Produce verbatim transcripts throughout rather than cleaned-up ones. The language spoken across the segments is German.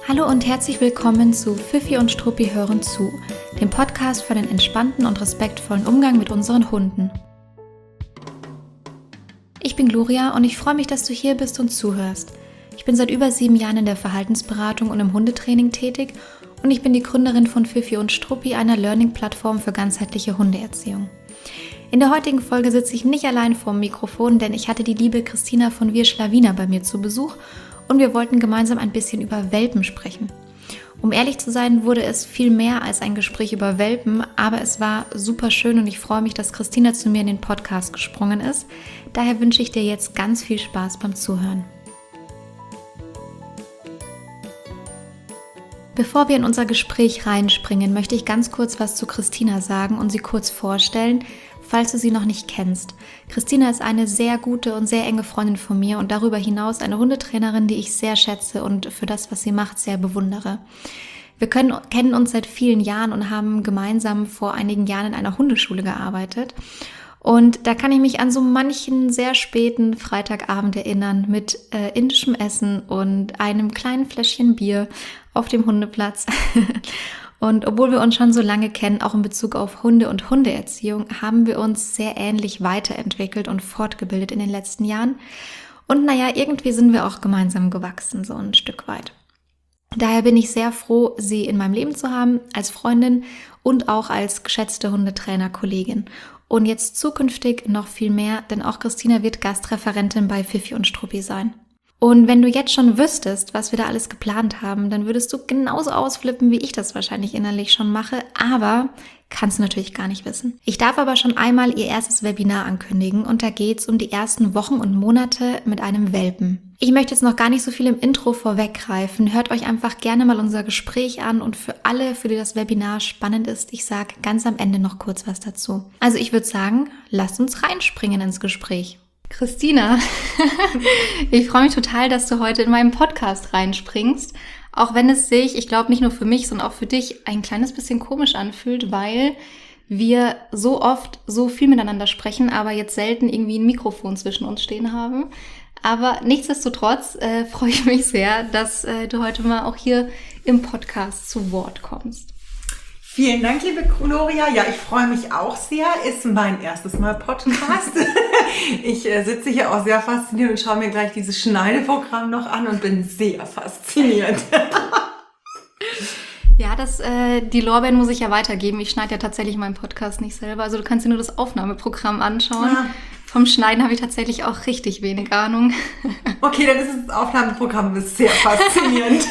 Hallo und herzlich willkommen zu Fifi und Struppi hören zu, dem Podcast für den entspannten und respektvollen Umgang mit unseren Hunden. Ich bin Gloria und ich freue mich, dass du hier bist und zuhörst. Ich bin seit über sieben Jahren in der Verhaltensberatung und im Hundetraining tätig und ich bin die Gründerin von Fifi und Struppi, einer Learning-Plattform für ganzheitliche Hundeerziehung. In der heutigen Folge sitze ich nicht allein vorm Mikrofon, denn ich hatte die liebe Christina von Wir Schlawiner bei mir zu Besuch und wir wollten gemeinsam ein bisschen über Welpen sprechen. Um ehrlich zu sein, wurde es viel mehr als ein Gespräch über Welpen, aber es war super schön und ich freue mich, dass Christina zu mir in den Podcast gesprungen ist. Daher wünsche ich dir jetzt ganz viel Spaß beim Zuhören. Bevor wir in unser Gespräch reinspringen, möchte ich ganz kurz was zu Christina sagen und sie kurz vorstellen, falls du sie noch nicht kennst. Christina ist eine sehr gute und sehr enge Freundin von mir und darüber hinaus eine Hundetrainerin, die ich sehr schätze und für das, was sie macht, sehr bewundere. Wir können, kennen uns seit vielen Jahren und haben gemeinsam vor einigen Jahren in einer Hundeschule gearbeitet. Und da kann ich mich an so manchen sehr späten Freitagabend erinnern mit äh, indischem Essen und einem kleinen Fläschchen Bier auf dem Hundeplatz. Und obwohl wir uns schon so lange kennen, auch in Bezug auf Hunde und Hundeerziehung, haben wir uns sehr ähnlich weiterentwickelt und fortgebildet in den letzten Jahren. Und naja, irgendwie sind wir auch gemeinsam gewachsen, so ein Stück weit. Daher bin ich sehr froh, sie in meinem Leben zu haben, als Freundin und auch als geschätzte Hundetrainer-Kollegin. Und jetzt zukünftig noch viel mehr, denn auch Christina wird Gastreferentin bei Fifi und Struppi sein. Und wenn du jetzt schon wüsstest, was wir da alles geplant haben, dann würdest du genauso ausflippen, wie ich das wahrscheinlich innerlich schon mache, aber kannst du natürlich gar nicht wissen. Ich darf aber schon einmal ihr erstes Webinar ankündigen und da geht's um die ersten Wochen und Monate mit einem Welpen. Ich möchte jetzt noch gar nicht so viel im Intro vorweggreifen, hört euch einfach gerne mal unser Gespräch an und für alle, für die das Webinar spannend ist, ich sage ganz am Ende noch kurz was dazu. Also ich würde sagen, lasst uns reinspringen ins Gespräch. Christina, ich freue mich total, dass du heute in meinen Podcast reinspringst, auch wenn es sich, ich glaube nicht nur für mich, sondern auch für dich ein kleines bisschen komisch anfühlt, weil wir so oft so viel miteinander sprechen, aber jetzt selten irgendwie ein Mikrofon zwischen uns stehen haben. Aber nichtsdestotrotz äh, freue ich mich sehr, dass äh, du heute mal auch hier im Podcast zu Wort kommst. Vielen Dank, liebe Gloria. Ja, ich freue mich auch sehr. Ist mein erstes Mal Podcast. Ich äh, sitze hier auch sehr fasziniert und schaue mir gleich dieses Schneideprogramm noch an und bin sehr fasziniert. Ja, das, äh, die Lorbeeren muss ich ja weitergeben. Ich schneide ja tatsächlich meinen Podcast nicht selber. Also du kannst dir nur das Aufnahmeprogramm anschauen. Ja. Vom Schneiden habe ich tatsächlich auch richtig wenig Ahnung. Okay, dann ist das Aufnahmeprogramm ist sehr faszinierend.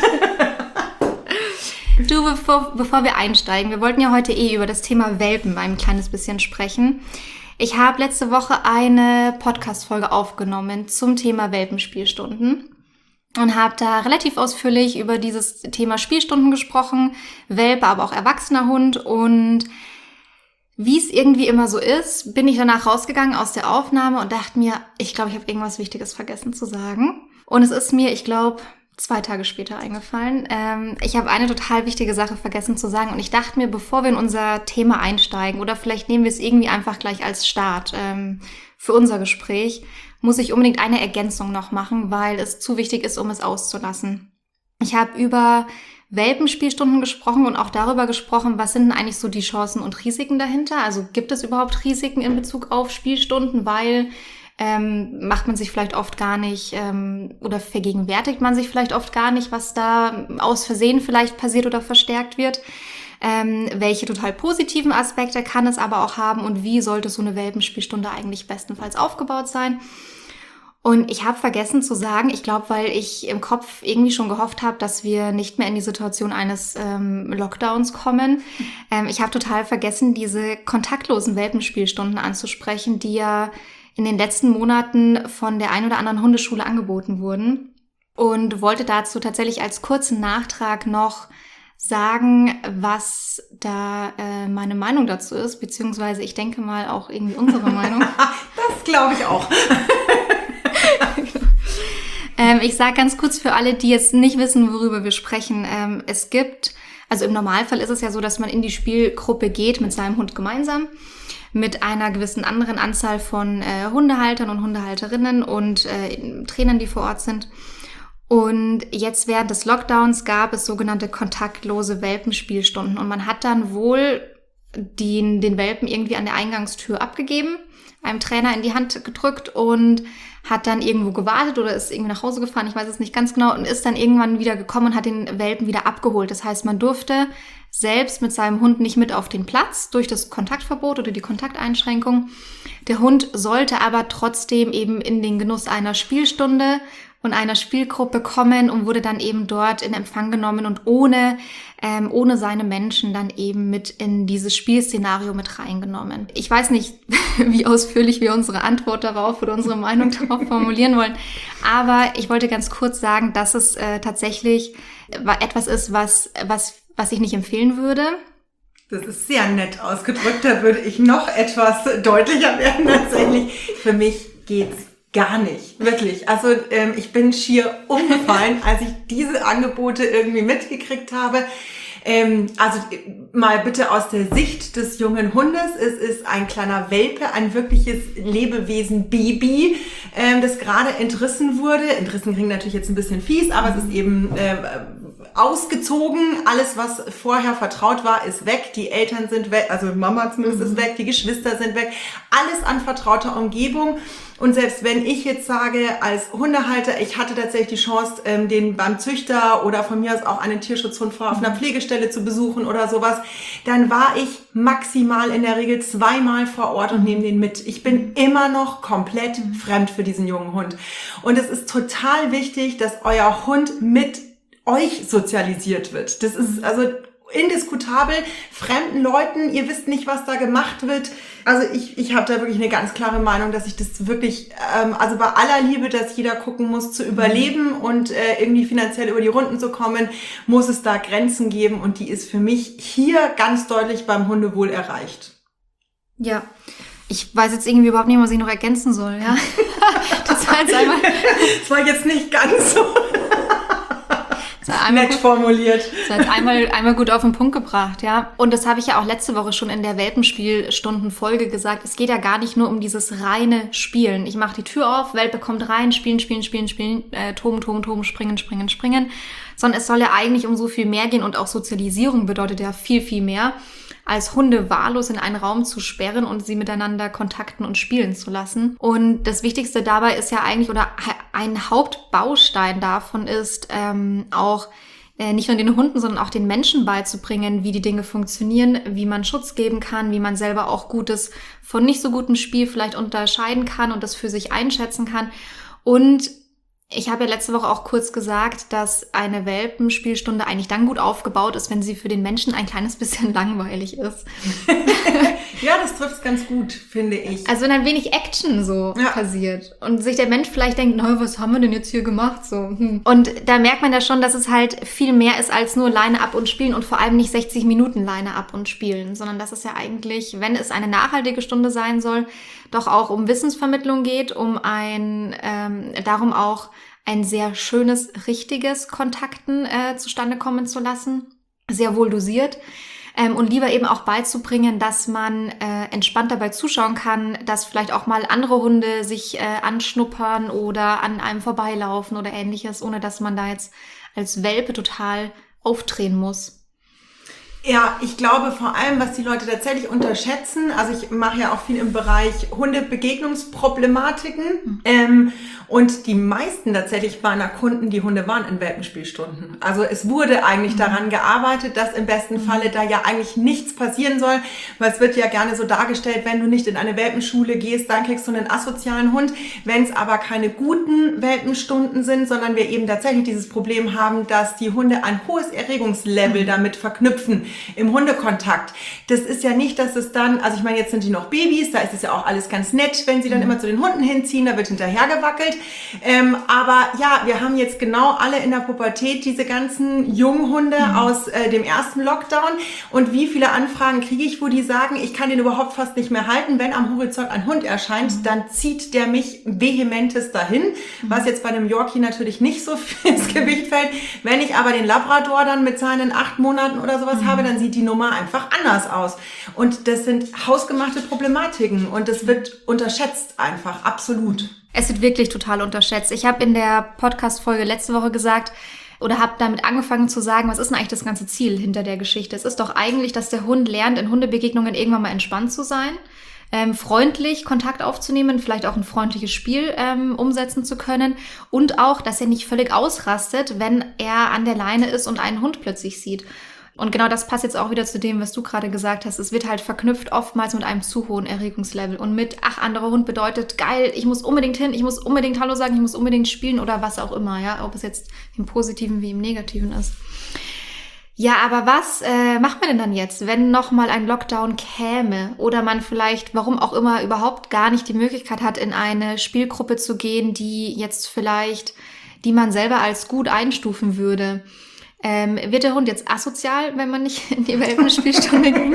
Du, bevor, bevor wir einsteigen, wir wollten ja heute eh über das Thema Welpen ein kleines bisschen sprechen. Ich habe letzte Woche eine Podcast-Folge aufgenommen zum Thema Welpenspielstunden und habe da relativ ausführlich über dieses Thema Spielstunden gesprochen, Welpe, aber auch erwachsener Hund. Und wie es irgendwie immer so ist, bin ich danach rausgegangen aus der Aufnahme und dachte mir, ich glaube, ich habe irgendwas Wichtiges vergessen zu sagen. Und es ist mir, ich glaube, zwei Tage später eingefallen. Ähm, ich habe eine total wichtige Sache vergessen zu sagen und ich dachte mir, bevor wir in unser Thema einsteigen oder vielleicht nehmen wir es irgendwie einfach gleich als Start ähm, für unser Gespräch, muss ich unbedingt eine Ergänzung noch machen, weil es zu wichtig ist, um es auszulassen. Ich habe über Welpenspielstunden gesprochen und auch darüber gesprochen, was sind denn eigentlich so die Chancen und Risiken dahinter? Also gibt es überhaupt Risiken in Bezug auf Spielstunden, weil Ähm, macht man sich vielleicht oft gar nicht ähm, oder vergegenwärtigt man sich vielleicht oft gar nicht, was da aus Versehen vielleicht passiert oder verstärkt wird. Ähm, welche total positiven Aspekte kann es aber auch haben und wie sollte so eine Welpenspielstunde eigentlich bestenfalls aufgebaut sein? Und ich habe vergessen zu sagen, ich glaube, weil ich im Kopf irgendwie schon gehofft habe, dass wir nicht mehr in die Situation eines ähm, Lockdowns kommen. Ähm, ich habe total vergessen, diese kontaktlosen Welpenspielstunden anzusprechen, die ja in den letzten Monaten von der ein oder anderen Hundeschule angeboten wurden und wollte dazu tatsächlich als kurzen Nachtrag noch sagen, was da äh, meine Meinung dazu ist, beziehungsweise ich denke mal auch irgendwie unsere Meinung. Das glaube ich auch. ähm, ich sage ganz kurz für alle, die jetzt nicht wissen, worüber wir sprechen. Ähm, es gibt, also im Normalfall ist es ja so, dass man in die Spielgruppe geht mit seinem Hund gemeinsam, mit einer gewissen anderen Anzahl von äh, Hundehaltern und Hundehalterinnen und äh, Trainern, die vor Ort sind. Und jetzt während des Lockdowns gab es sogenannte kontaktlose Welpenspielstunden. Und man hat dann wohl den, den Welpen irgendwie an der Eingangstür abgegeben, einem Trainer in die Hand gedrückt und hat dann irgendwo gewartet oder ist irgendwie nach Hause gefahren, ich weiß es nicht ganz genau, und ist dann irgendwann wieder gekommen und hat den Welpen wieder abgeholt. Das heißt, man durfte selbst mit seinem Hund nicht mit auf den Platz durch das Kontaktverbot oder die Kontakteinschränkung. Der Hund sollte aber trotzdem eben in den Genuss einer Spielstunde und einer Spielgruppe kommen und wurde dann eben dort in Empfang genommen und ohne, ähm, ohne seine Menschen dann eben mit in dieses Spielszenario mit reingenommen. Ich weiß nicht, wie ausführlich wir unsere Antwort darauf oder unsere Meinung darauf formulieren wollen, aber ich wollte ganz kurz sagen, dass es äh, tatsächlich etwas ist, was, was, was ich nicht empfehlen würde. Das ist sehr nett ausgedrückt, da würde ich noch etwas deutlicher werden tatsächlich. Für mich geht's gar nicht, wirklich. Also ähm, ich bin schier umgefallen, als ich diese Angebote irgendwie mitgekriegt habe. Ähm, also mal bitte aus der Sicht des jungen Hundes. Es ist ein kleiner Welpe, ein wirkliches Lebewesen-Baby, ähm, das gerade entrissen wurde. Entrissen klingt natürlich jetzt ein bisschen fies, aber es ist eben äh, ausgezogen. Alles, was vorher vertraut war, ist weg. Die Eltern sind weg, also Mama zumindest ist weg, die Geschwister sind weg. Alles an vertrauter Umgebung. Und selbst wenn ich jetzt sage, als Hundehalter, ich hatte tatsächlich die Chance, ähm, den beim Züchter oder von mir aus auch einen Tierschutzhund auf einer Pflegestelle zu besuchen oder sowas, dann war ich maximal in der Regel zweimal vor Ort und nehme den mit. Ich bin immer noch komplett fremd für diesen jungen Hund. Und es ist total wichtig, dass euer Hund mit euch sozialisiert wird. Das ist also indiskutabel. Fremden Leuten, ihr wisst nicht, was da gemacht wird. Also ich, ich habe da wirklich eine ganz klare Meinung, dass ich das wirklich, ähm, also bei aller Liebe, dass jeder gucken muss, zu überleben und äh, irgendwie finanziell über die Runden zu kommen, muss es da Grenzen geben und die ist für mich hier ganz deutlich beim Hundewohl erreicht. Ja, ich weiß jetzt irgendwie überhaupt nicht, was ich noch ergänzen soll, ja. Das war jetzt einmal... Das war jetzt nicht ganz so... Nett gut, formuliert. Das hat einmal, einmal gut auf den Punkt gebracht, ja. Und das habe ich ja auch letzte Woche schon in der Welpenspielstunden-Folge gesagt. Es geht ja gar nicht nur um dieses reine Spielen. Ich mache die Tür auf, Welpe kommt rein, spielen, spielen, spielen, spielen, äh, toben, toben, toben, springen, springen, springen. Sondern es soll ja eigentlich um so viel mehr gehen und auch Sozialisierung bedeutet ja viel, viel mehr, als Hunde wahllos in einen Raum zu sperren und sie miteinander kontakten und spielen zu lassen. Und das Wichtigste dabei ist ja eigentlich, oder ein Hauptbaustein davon ist ähm, auch äh, nicht nur den Hunden, sondern auch den Menschen beizubringen, wie die Dinge funktionieren, wie man Schutz geben kann, wie man selber auch Gutes von nicht so gutem Spiel vielleicht unterscheiden kann und das für sich einschätzen kann. Und ich habe ja letzte Woche auch kurz gesagt, dass eine Welpenspielstunde eigentlich dann gut aufgebaut ist, wenn sie für den Menschen ein kleines bisschen langweilig ist. Ja, das trifft's ganz gut, finde ich. Also wenn ein wenig Action so ja. passiert und sich der Mensch vielleicht denkt, na, was haben wir denn jetzt hier gemacht? So. Hm. Und da merkt man ja schon, dass es halt viel mehr ist als nur Leine ab und spielen und vor allem nicht sechzig Minuten Leine ab und spielen, sondern dass es ja eigentlich, wenn es eine nachhaltige Stunde sein soll, doch auch um Wissensvermittlung geht, um ein, ähm, darum auch ein sehr schönes, richtiges Kontakten äh, zustande kommen zu lassen, sehr wohl dosiert ähm, und lieber eben auch beizubringen, dass man äh, entspannt dabei zuschauen kann, dass vielleicht auch mal andere Hunde sich äh, anschnuppern oder an einem vorbeilaufen oder ähnliches, ohne dass man da jetzt als Welpe total aufdrehen muss. Ja, ich glaube vor allem, was die Leute tatsächlich unterschätzen, also ich mache ja auch viel im Bereich Hundebegegnungsproblematiken mhm. ähm, und die meisten tatsächlich meiner Kunden, die Hunde waren in Welpenspielstunden. Also es wurde eigentlich mhm. daran gearbeitet, dass im besten mhm. Falle da ja eigentlich nichts passieren soll, weil es wird ja gerne so dargestellt, wenn du nicht in eine Welpenschule gehst, dann kriegst du einen asozialen Hund. Wenn es aber keine guten Welpenstunden sind, sondern wir eben tatsächlich dieses Problem haben, dass die Hunde ein hohes Erregungslevel mhm. damit verknüpfen, im Hundekontakt. Das ist ja nicht, dass es dann, also ich meine, jetzt sind die noch Babys, da ist es ja auch alles ganz nett, wenn sie dann immer zu den Hunden hinziehen, da wird hinterher gewackelt. Ähm, aber ja, wir haben jetzt genau alle in der Pubertät diese ganzen Junghunde mhm. aus äh, dem ersten Lockdown. Und wie viele Anfragen kriege ich, wo die sagen, ich kann den überhaupt fast nicht mehr halten. Wenn am Horizont ein Hund erscheint, mhm. dann zieht der mich vehementes dahin, mhm. was jetzt bei einem Yorkie natürlich nicht so ins Gewicht fällt. Wenn ich aber den Labrador dann mit seinen acht Monaten oder sowas mhm. habe, habe, dann sieht die Nummer einfach anders aus. Und das sind hausgemachte Problematiken und das wird unterschätzt einfach, absolut. Es wird wirklich total unterschätzt. Ich habe in der Podcast-Folge letzte Woche gesagt, oder habe damit angefangen zu sagen, was ist denn eigentlich das ganze Ziel hinter der Geschichte? Es ist doch eigentlich, dass der Hund lernt, in Hundebegegnungen irgendwann mal entspannt zu sein, ähm, freundlich Kontakt aufzunehmen, vielleicht auch ein freundliches Spiel ähm, umsetzen zu können und auch, dass er nicht völlig ausrastet, wenn er an der Leine ist und einen Hund plötzlich sieht. Und genau das passt jetzt auch wieder zu dem, was du gerade gesagt hast. Es wird halt verknüpft oftmals mit einem zu hohen Erregungslevel und mit, ach, anderer Hund bedeutet, geil, ich muss unbedingt hin, ich muss unbedingt Hallo sagen, ich muss unbedingt spielen oder was auch immer, ja, ob es jetzt im Positiven wie im Negativen ist. Ja, aber was äh, macht man denn dann jetzt, wenn nochmal ein Lockdown käme oder man vielleicht, warum auch immer, überhaupt gar nicht die Möglichkeit hat, in eine Spielgruppe zu gehen, die jetzt vielleicht, die man selber als gut einstufen würde? Ähm, wird der Hund jetzt asozial, wenn man nicht in die Welpenspielstunde ging?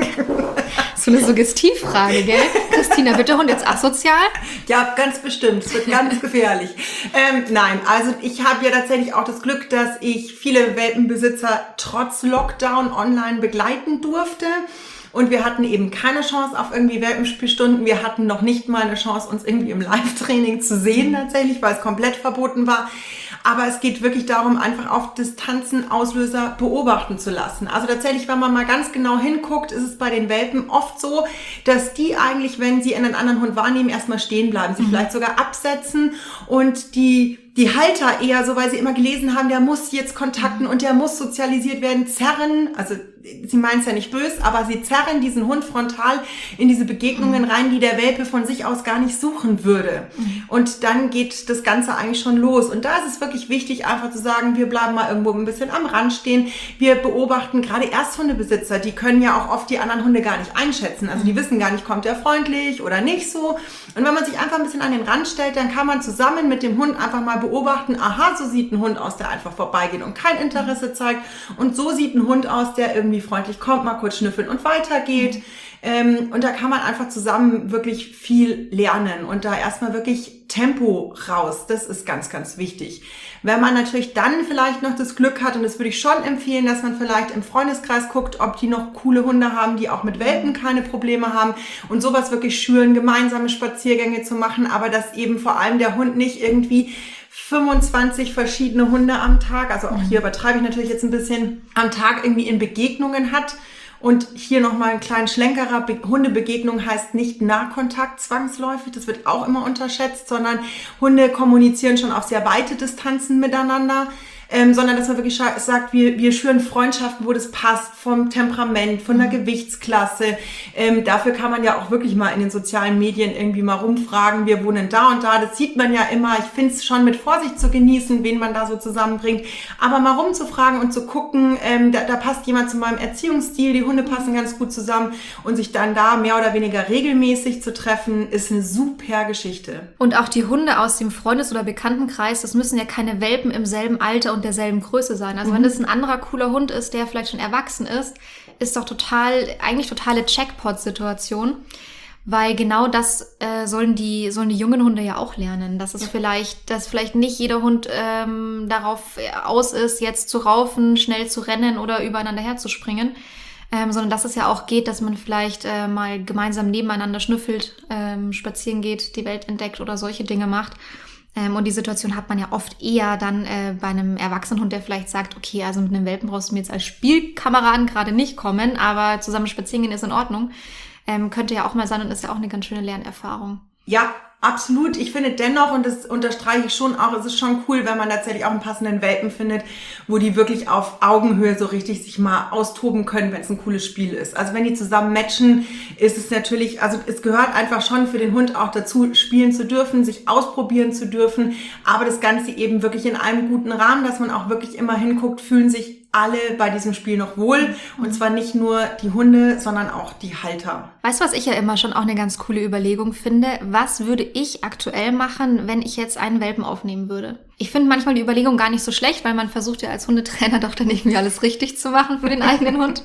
So eine Suggestivfrage, gell? Christina, wird der Hund jetzt asozial? Ja, ganz bestimmt. Es wird ganz gefährlich. Ähm, nein, also ich habe ja tatsächlich auch das Glück, dass ich viele Welpenbesitzer trotz Lockdown online begleiten durfte. Und wir hatten eben keine Chance auf irgendwie Welpenspielstunden. Wir hatten noch nicht mal eine Chance, uns irgendwie im Live-Training zu sehen tatsächlich, weil es komplett verboten war. Aber es geht wirklich darum, einfach auf Distanzen Auslöser beobachten zu lassen. Also tatsächlich, wenn man mal ganz genau hinguckt, ist es bei den Welpen oft so, dass die eigentlich, wenn sie einen anderen Hund wahrnehmen, erstmal stehen bleiben, sie mhm. vielleicht sogar absetzen und die Die Halter eher so, weil sie immer gelesen haben, der muss jetzt kontakten und der muss sozialisiert werden, zerren, also sie meinen es ja nicht böse, aber sie zerren diesen Hund frontal in diese Begegnungen rein, die der Welpe von sich aus gar nicht suchen würde. Und dann geht das Ganze eigentlich schon los. Und da ist es wirklich wichtig, einfach zu sagen, wir bleiben mal irgendwo ein bisschen am Rand stehen. Wir beobachten gerade Ersthundebesitzer, die können ja auch oft die anderen Hunde gar nicht einschätzen. Also die wissen gar nicht, kommt der freundlich oder nicht so. Und wenn man sich einfach ein bisschen an den Rand stellt, dann kann man zusammen mit dem Hund einfach mal beobachten, aha, so sieht ein Hund aus, der einfach vorbeigeht und kein Interesse zeigt. Und so sieht ein Hund aus, der irgendwie freundlich kommt, mal kurz schnüffeln und weitergeht. Ähm, und da kann man einfach zusammen wirklich viel lernen und da erstmal wirklich Tempo raus. Das ist ganz, ganz wichtig. Wenn man natürlich dann vielleicht noch das Glück hat, und das würde ich schon empfehlen, dass man vielleicht im Freundeskreis guckt, ob die noch coole Hunde haben, die auch mit Welpen keine Probleme haben und sowas wirklich schüren, gemeinsame Spaziergänge zu machen, aber dass eben vor allem der Hund nicht irgendwie fünfundzwanzig verschiedene Hunde am Tag, also auch hier übertreibe ich natürlich jetzt ein bisschen, am Tag irgendwie in Begegnungen hat. Und hier nochmal einen kleinen Schlenkerer. Be- Hundebegegnung heißt nicht Nahkontakt zwangsläufig. Das wird auch immer unterschätzt, sondern Hunde kommunizieren schon auf sehr weite Distanzen miteinander. Ähm, sondern dass man wirklich scha- sagt, wir, wir schüren Freundschaften, wo das passt, vom Temperament, von der Gewichtsklasse. Ähm, dafür kann man ja auch wirklich mal in den sozialen Medien irgendwie mal rumfragen, wir wohnen da und da. Das sieht man ja immer. Ich finde es schon mit Vorsicht zu genießen, wen man da so zusammenbringt. Aber mal rumzufragen und zu gucken, ähm, da, da passt jemand zu meinem Erziehungsstil, die Hunde passen ganz gut zusammen und sich dann da mehr oder weniger regelmäßig zu treffen, ist eine super Geschichte. Und auch die Hunde aus dem Freundes- oder Bekanntenkreis, das müssen ja keine Welpen im selben Alter und derselben Größe sein. Also mhm. wenn das ein anderer cooler Hund ist, der vielleicht schon erwachsen ist, ist doch total, eigentlich totale Jackpot-Situation, weil genau das äh, sollen die sollen die jungen Hunde ja auch lernen, dass es ja. vielleicht, dass vielleicht nicht jeder Hund ähm, darauf aus ist, jetzt zu raufen, schnell zu rennen oder übereinander herzuspringen, ähm, sondern dass es ja auch geht, dass man vielleicht äh, mal gemeinsam nebeneinander schnüffelt, ähm, spazieren geht, die Welt entdeckt oder solche Dinge macht. Ähm, und die Situation hat man ja oft eher dann äh, bei einem Erwachsenenhund, der vielleicht sagt, okay, also mit einem Welpen brauchst du mir jetzt als Spielkameraden gerade nicht kommen, aber zusammen spazieren gehen ist in Ordnung. Ähm, könnte ja auch mal sein und ist ja auch eine ganz schöne Lernerfahrung. Ja, absolut. Ich finde dennoch, und das unterstreiche ich schon auch, es ist schon cool, wenn man tatsächlich auch einen passenden Welpen findet, wo die wirklich auf Augenhöhe so richtig sich mal austoben können, wenn es ein cooles Spiel ist. Also wenn die zusammen matchen, ist es natürlich, also es gehört einfach schon für den Hund auch dazu, spielen zu dürfen, sich ausprobieren zu dürfen, aber das Ganze eben wirklich in einem guten Rahmen, dass man auch wirklich immer hinguckt, fühlen sich alle bei diesem Spiel noch wohl. Und zwar nicht nur die Hunde, sondern auch die Halter. Weißt du, was ich ja immer schon auch eine ganz coole Überlegung finde? Was würde ich aktuell machen, wenn ich jetzt einen Welpen aufnehmen würde? Ich finde manchmal die Überlegung gar nicht so schlecht, weil man versucht ja als Hundetrainer doch dann irgendwie alles richtig zu machen für den eigenen Hund.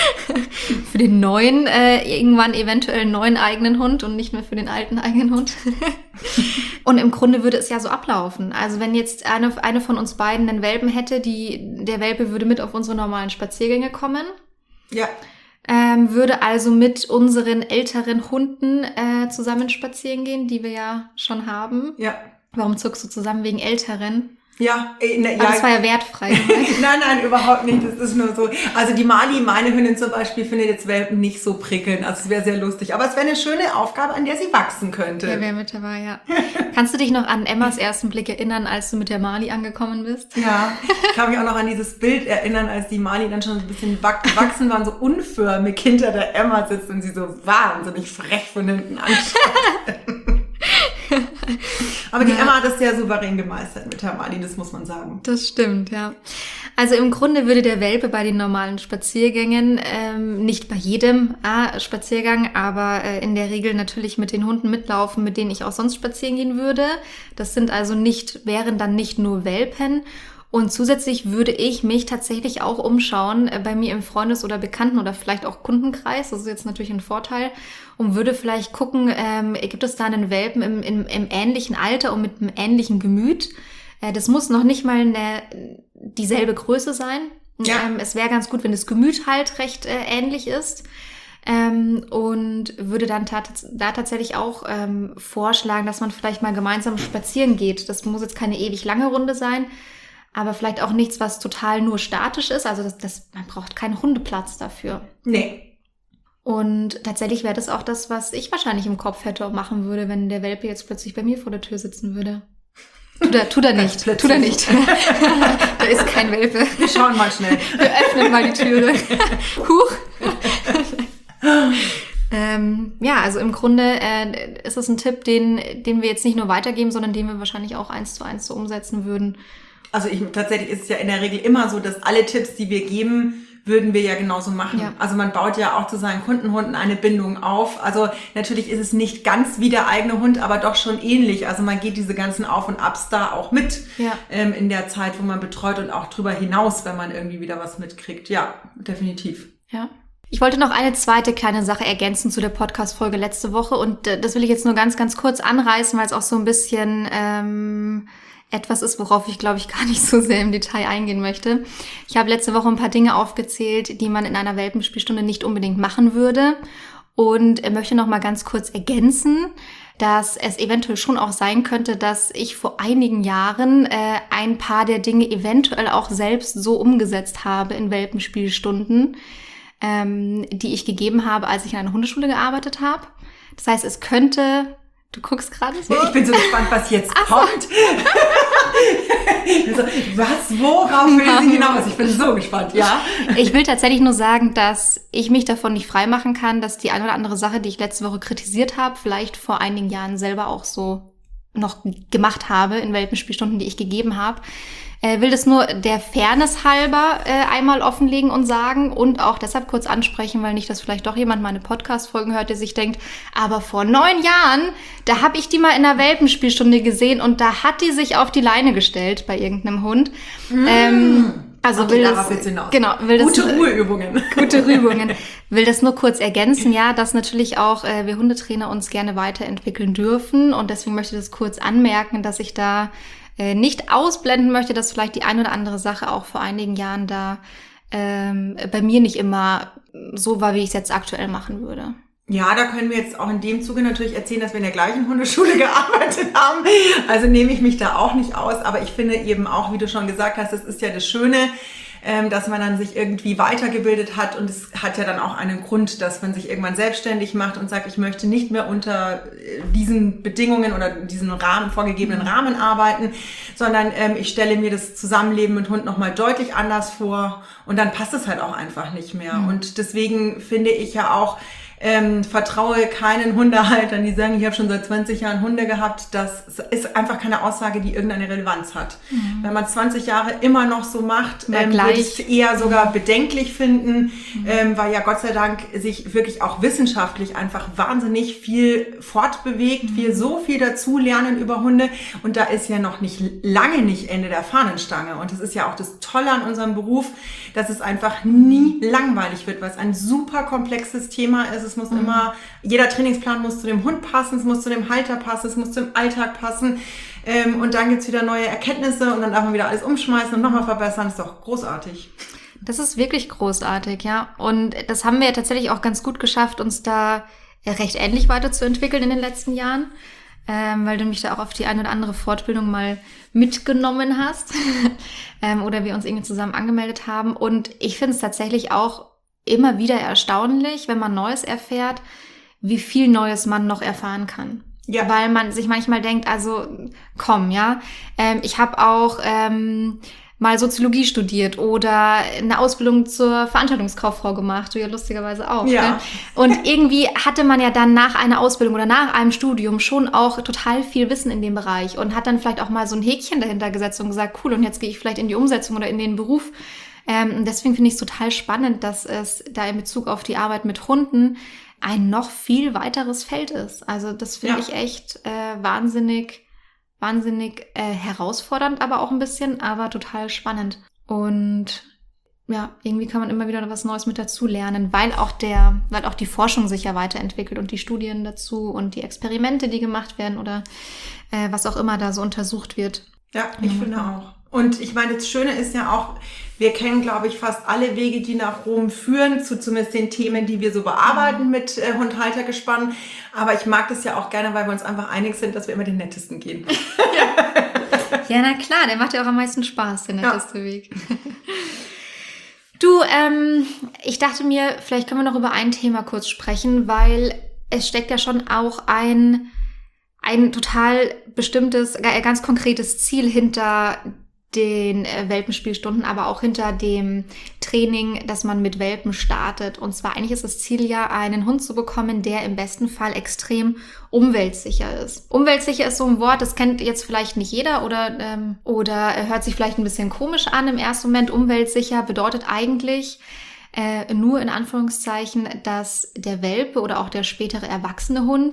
Für den neuen, äh, irgendwann eventuell neuen eigenen Hund und nicht mehr für den alten eigenen Hund. Und im Grunde würde es ja so ablaufen. Also wenn jetzt eine, eine von uns beiden einen Welpen hätte, die, der Welpe würde mit auf unsere normalen Spaziergänge kommen. Ja. Ähm, würde also mit unseren älteren Hunden äh, zusammen spazieren gehen, die wir ja schon haben. Ja. Warum zuckst du zusammen wegen älteren? Ja, äh, ne, Aber ja. das war ja wertfrei. Nein, nein, überhaupt nicht. Das ist nur so. Also die Mali, meine Hündin zum Beispiel, findet jetzt Welpen nicht so prickelnd. Also es wäre sehr lustig. Aber es wäre eine schöne Aufgabe, an der sie wachsen könnte. Ja, wäre mit dabei, ja. Kannst du dich noch an Emmas ersten Blick erinnern, als du mit der Mali angekommen bist? Ja, ich kann mich auch noch an dieses Bild erinnern, als die Mali dann schon ein bisschen gewachsen war und so unförmig hinter der Emma sitzt und sie so wahnsinnig frech von hinten anschaut. Aber die ja. Emma hat das sehr souverän gemeistert mit der Mali, das muss man sagen. Das stimmt, ja. Also im Grunde würde der Welpe bei den normalen Spaziergängen, ähm, nicht bei jedem äh, Spaziergang, aber äh, in der Regel natürlich mit den Hunden mitlaufen, mit denen ich auch sonst spazieren gehen würde. Das sind also nicht, wären dann nicht nur Welpen. Und zusätzlich würde ich mich tatsächlich auch umschauen äh, bei mir im Freundes- oder Bekannten- oder vielleicht auch Kundenkreis. Das ist jetzt natürlich ein Vorteil. Und würde vielleicht gucken, ähm, gibt es da einen Welpen im, im, im ähnlichen Alter und mit einem ähnlichen Gemüt. Äh, das muss noch nicht mal eine, dieselbe Größe sein. Ja. Ähm, es wäre ganz gut, wenn das Gemüt halt recht äh, ähnlich ist. Ähm, und würde dann tat, da tatsächlich auch ähm, vorschlagen, dass man vielleicht mal gemeinsam spazieren geht. Das muss jetzt keine ewig lange Runde sein. Aber vielleicht auch nichts, was total nur statisch ist. Also das, das, man braucht keinen Hundeplatz dafür. Nee. Und tatsächlich wäre das auch das, was ich wahrscheinlich im Kopf hätte und machen würde, wenn der Welpe jetzt plötzlich bei mir vor der Tür sitzen würde. Tut er, tut er nicht. Tut er nicht. Da ist kein Welpe. Wir schauen mal schnell. Wir öffnen mal die Türe. Huch. ähm, ja, also im Grunde äh, ist es ein Tipp, den, den wir jetzt nicht nur weitergeben, sondern den wir wahrscheinlich auch eins zu eins so umsetzen würden. Also ich, tatsächlich ist es ja in der Regel immer so, dass alle Tipps, die wir geben, würden wir ja genauso machen. Ja. Also man baut ja auch zu seinen Kundenhunden eine Bindung auf. Also natürlich ist es nicht ganz wie der eigene Hund, aber doch schon ähnlich. Also man geht diese ganzen Auf- und Abs da auch mit ja. ähm, in der Zeit, wo man betreut und auch drüber hinaus, wenn man irgendwie wieder was mitkriegt. Ja, definitiv. Ja. Ich wollte noch eine zweite kleine Sache ergänzen zu der Podcast-Folge letzte Woche und äh, das will ich jetzt nur ganz, ganz kurz anreißen, weil es auch so ein bisschen ähm, etwas ist, worauf ich, glaube ich, gar nicht so sehr im Detail eingehen möchte. Ich habe letzte Woche ein paar Dinge aufgezählt, die man in einer Welpenspielstunde nicht unbedingt machen würde und möchte noch mal ganz kurz ergänzen, dass es eventuell schon auch sein könnte, dass ich vor einigen Jahren äh, ein paar der Dinge eventuell auch selbst so umgesetzt habe in Welpenspielstunden, ähm, die ich gegeben habe, als ich in einer Hundeschule gearbeitet habe. Das heißt, es könnte... Du guckst gerade so. Ich bin so gespannt, was jetzt Ach kommt. So. so, was, worauf will sie hinaus? Ich bin so gespannt, ja. Ich will tatsächlich nur sagen, dass ich mich davon nicht freimachen kann, dass die eine oder andere Sache, die ich letzte Woche kritisiert habe, vielleicht vor einigen Jahren selber auch so noch gemacht habe in Welpenspielstunden, die ich gegeben habe. Äh, will das nur der Fairness halber äh, einmal offenlegen und sagen und auch deshalb kurz ansprechen, weil nicht, dass vielleicht doch jemand meine Podcast-Folgen hört, der sich denkt, aber vor neun Jahren, da habe ich die mal in einer Welpenspielstunde gesehen und da hat die sich auf die Leine gestellt bei irgendeinem Hund. Mm. Ähm, also okay, will das, genau, will gute das, Ruheübungen. Gute Übungen. Will das nur kurz ergänzen, ja, dass natürlich auch äh, wir Hundetrainer uns gerne weiterentwickeln dürfen und deswegen möchte ich das kurz anmerken, dass ich da nicht ausblenden möchte, dass vielleicht die eine oder andere Sache auch vor einigen Jahren da ähm, bei mir nicht immer so war, wie ich es jetzt aktuell machen würde. Ja, da können wir jetzt auch in dem Zuge natürlich erzählen, dass wir in der gleichen Hundeschule gearbeitet haben. Also nehme ich mich da auch nicht aus. Aber ich finde eben auch, wie du schon gesagt hast, das ist ja das Schöne, dass man dann sich irgendwie weitergebildet hat und es hat ja dann auch einen Grund, dass man sich irgendwann selbstständig macht und sagt, ich möchte nicht mehr unter diesen Bedingungen oder diesen Rahmen, vorgegebenen Rahmen arbeiten, sondern ähm, ich stelle mir das Zusammenleben mit Hund nochmal deutlich anders vor und dann passt es halt auch einfach nicht mehr. Mhm. Und deswegen finde ich ja auch, Ähm, vertraue keinen Hundehaltern, die sagen, ich habe schon seit zwanzig Jahren Hunde gehabt. Das ist einfach keine Aussage, die irgendeine Relevanz hat. Mhm. Wenn man zwanzig Jahre immer noch so macht, ähm, würde ich es eher sogar bedenklich finden, mhm. ähm, weil ja Gott sei Dank sich wirklich auch wissenschaftlich einfach wahnsinnig viel fortbewegt, mhm. wir so viel dazu lernen über Hunde und da ist ja noch nicht lange nicht Ende der Fahnenstange und das ist ja auch das Tolle an unserem Beruf, dass es einfach nie langweilig wird, weil es ein super komplexes Thema ist. Es muss mhm. immer, jeder Trainingsplan muss zu dem Hund passen, es muss zu dem Halter passen, es muss zum Alltag passen. Ähm, und dann gibt's wieder neue Erkenntnisse und dann darf man wieder alles umschmeißen und nochmal verbessern. Das ist doch großartig. Das ist wirklich großartig, ja. Und das haben wir ja tatsächlich auch ganz gut geschafft, uns da recht ähnlich weiterzuentwickeln in den letzten Jahren, ähm, weil du mich da auch auf die eine oder andere Fortbildung mal mitgenommen hast ähm, oder wir uns irgendwie zusammen angemeldet haben. Und ich finde es tatsächlich auch immer wieder erstaunlich, wenn man Neues erfährt, wie viel Neues man noch erfahren kann. Ja. Weil man sich manchmal denkt, also komm, ja, ähm, ich habe auch ähm, mal Soziologie studiert oder eine Ausbildung zur Veranstaltungskauffrau gemacht, du ja lustigerweise auch. Ja. Ne? Und irgendwie hatte man ja dann nach einer Ausbildung oder nach einem Studium schon auch total viel Wissen in dem Bereich und hat dann vielleicht auch mal so ein Häkchen dahinter gesetzt und gesagt, cool, und jetzt gehe ich vielleicht in die Umsetzung oder in den Beruf. Ähm, deswegen finde ich es total spannend, dass es da in Bezug auf die Arbeit mit Hunden ein noch viel weiteres Feld ist. Also das finde ja. ich echt äh, wahnsinnig wahnsinnig äh, herausfordernd, aber auch ein bisschen, aber total spannend. Und ja, irgendwie kann man immer wieder was Neues mit dazu lernen, weil auch der, weil auch die Forschung sich ja weiterentwickelt und die Studien dazu und die Experimente, die gemacht werden oder äh, was auch immer da so untersucht wird. Ja, ich mhm. finde auch. Und ich meine, das Schöne ist ja auch, wir kennen, glaube ich, fast alle Wege, die nach Rom führen, zu zumindest den Themen, die wir so bearbeiten mit äh, Hund-Halter-Gespann. Aber ich mag das ja auch gerne, weil wir uns einfach einig sind, dass wir immer den nettesten gehen. Ja, ja, na klar, der macht ja auch am meisten Spaß, der netteste ja. Weg. Du, ähm, ich dachte mir, vielleicht können wir noch über ein Thema kurz sprechen, weil es steckt ja schon auch ein, ein total bestimmtes, ganz konkretes Ziel hinter den Welpenspielstunden, aber auch hinter dem Training, dass man mit Welpen startet. Und zwar eigentlich ist das Ziel ja, einen Hund zu bekommen, der im besten Fall extrem umweltsicher ist. Umweltsicher ist so ein Wort, das kennt jetzt vielleicht nicht jeder oder, ähm, oder hört sich vielleicht ein bisschen komisch an im ersten Moment. Umweltsicher bedeutet eigentlich äh, nur in Anführungszeichen, dass der Welpe oder auch der spätere erwachsene Hund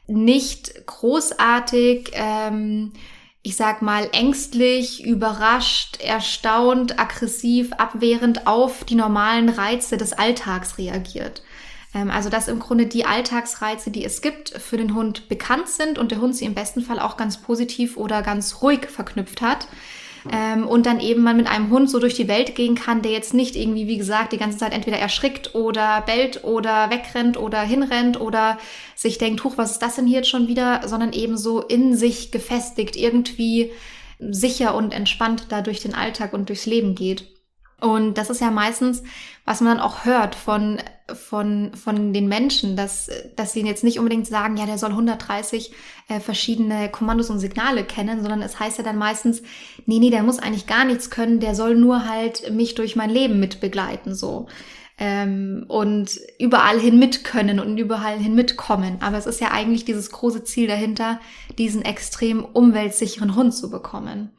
nicht großartig ähm, ich sag mal, ängstlich, überrascht, erstaunt, aggressiv, abwehrend auf die normalen Reize des Alltags reagiert. Ähm, also dass im Grunde die Alltagsreize, die es gibt, für den Hund bekannt sind und der Hund sie im besten Fall auch ganz positiv oder ganz ruhig verknüpft hat. Ähm, und dann eben man mit einem Hund so durch die Welt gehen kann, der jetzt nicht irgendwie, wie gesagt, die ganze Zeit entweder erschrickt oder bellt oder wegrennt oder hinrennt oder sich denkt, huch, was ist das denn hier jetzt schon wieder, sondern eben so in sich gefestigt, irgendwie sicher und entspannt da durch den Alltag und durchs Leben geht. Und das ist ja meistens, was man dann auch hört von von von den Menschen, dass dass sie jetzt nicht unbedingt sagen, ja, der soll hundertdreißig äh, verschiedene Kommandos und Signale kennen, sondern es heißt ja dann meistens, nee, nee, der muss eigentlich gar nichts können, der soll nur halt mich durch mein Leben mitbegleiten, so. Ähm, und überall hin mit können und überall hin mitkommen. Aber es ist ja eigentlich dieses große Ziel dahinter, diesen extrem umweltsicheren Hund zu bekommen.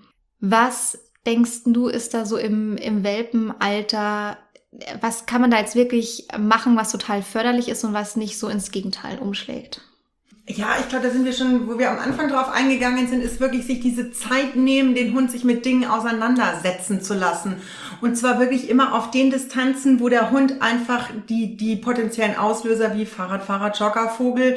Was denkst du, ist da so im, im Welpenalter, was kann man da jetzt wirklich machen, was total förderlich ist und was nicht so ins Gegenteil umschlägt? Ja, ich glaube, da sind wir schon, wo wir am Anfang drauf eingegangen sind, ist wirklich sich diese Zeit nehmen, den Hund sich mit Dingen auseinandersetzen zu lassen. Und zwar wirklich immer auf den Distanzen, wo der Hund einfach die, die potenziellen Auslöser wie Fahrradfahrer, Jogger, Vogel,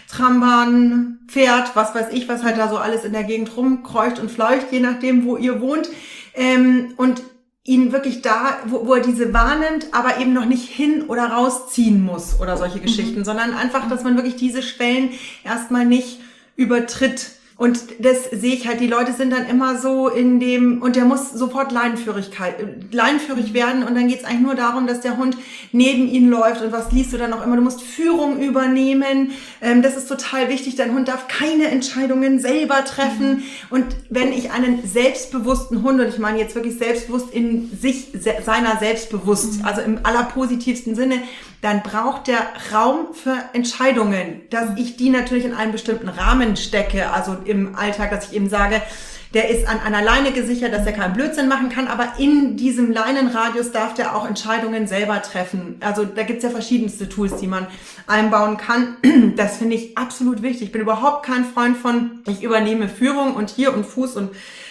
Trambahn, Pferd, was weiß ich, was halt da so alles in der Gegend rumkreucht und fleucht, je nachdem, wo ihr wohnt. Ähm, und ihn wirklich da, wo, wo er diese wahrnimmt, aber eben noch nicht hin oder rausziehen muss oder solche Geschichten, mhm. sondern einfach, dass man wirklich diese Schwellen erstmal nicht übertritt. Und das sehe ich halt, die Leute sind dann immer so in dem, und der muss sofort Leinenführigkeit, leinenführig werden und dann geht es eigentlich nur darum, dass der Hund neben ihn läuft und was liest du dann auch immer, du musst Führung übernehmen, ähm, das ist total wichtig, dein Hund darf keine Entscheidungen selber treffen mhm. und wenn ich einen selbstbewussten Hund, und ich meine jetzt wirklich selbstbewusst in sich, se- seiner selbstbewusst, mhm. also im allerpositivsten Sinne, dann braucht der Raum für Entscheidungen, dass ich die natürlich in einen bestimmten Rahmen stecke, also im Alltag, dass ich eben sage, der ist an einer Leine gesichert, dass er keinen Blödsinn machen kann, aber in diesem Leinenradius darf der auch Entscheidungen selber treffen. Also da gibt's ja verschiedenste Tools, die man einbauen kann. Das finde ich absolut wichtig. Ich bin überhaupt kein Freund von, ich übernehme Führung und hier und Fuß und